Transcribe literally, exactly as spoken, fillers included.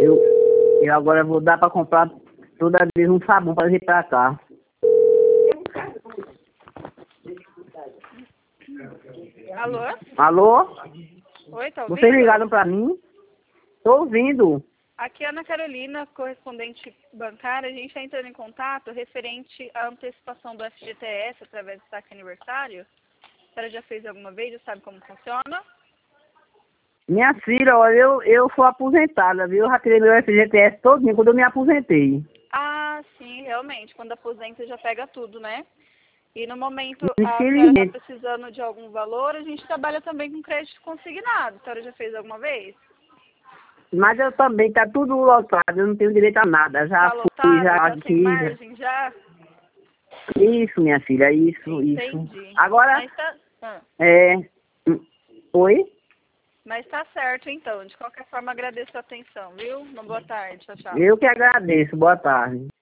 Eu, eu agora vou dar pra comprar toda vez um sabão pra vir pra cá. Alô? Alô? Oi, tá ouvindo? Vocês ligaram pra mim? Tô ouvindo. Aqui é a Ana Carolina, correspondente bancária. A gente está entrando em contato referente à antecipação do F G T S através do saque aniversário. A senhora já fez alguma vez? Já sabe como funciona? Minha filha, olha, eu, eu sou aposentada, viu? Eu já tirei meu F G T S todinho quando eu me aposentei. Ah, sim, realmente. Quando aposenta já pega tudo, né? E no momento a senhora está Infelizmente. precisando de algum valor, a gente trabalha também com crédito consignado. A senhora já fez alguma vez? Mas eu também, tá tudo lotado, eu não tenho direito a nada. Já Tá fui, lotado? já Tá sem aqui, já. margem já? Isso, minha filha, isso, isso. Entendi. Agora, Mas tá, ah, é... Oi? mas tá certo então. De qualquer forma, agradeço a atenção, viu? Uma boa tarde. Tchau, tchau. Eu que agradeço, boa tarde.